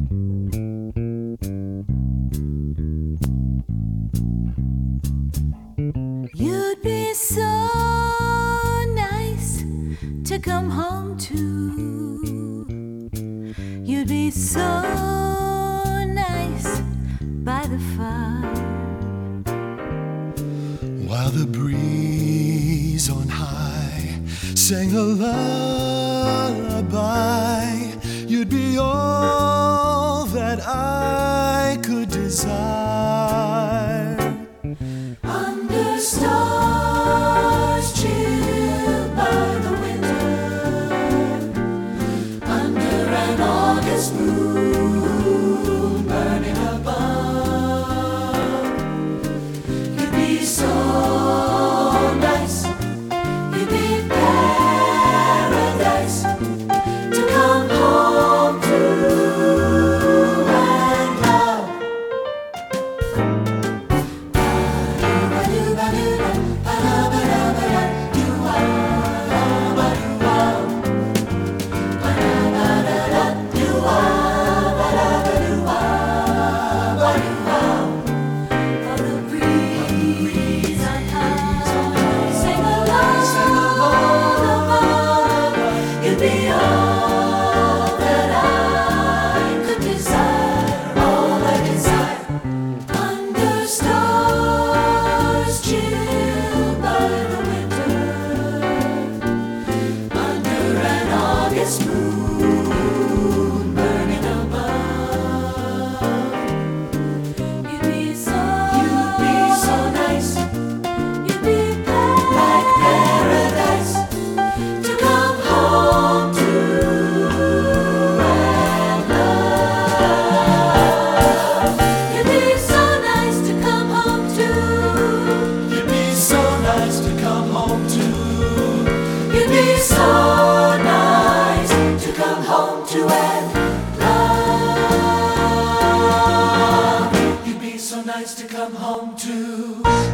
You'd be so nice to come home to. You'd be so nice by the fire, while the breeze on high sang a lullaby. You'd be all that I could desire. under stars chilled by the winter, under an August moon burning above. You'd be so nice, you'd be paradise to come home to and love. Moon burning above. You'd be so nice. You'd be like paradise to come home to and love. You'd be so nice to come home to. You'd be so nice to come home to. You'd be so nice to come home to and love. You'd be so nice to come home to.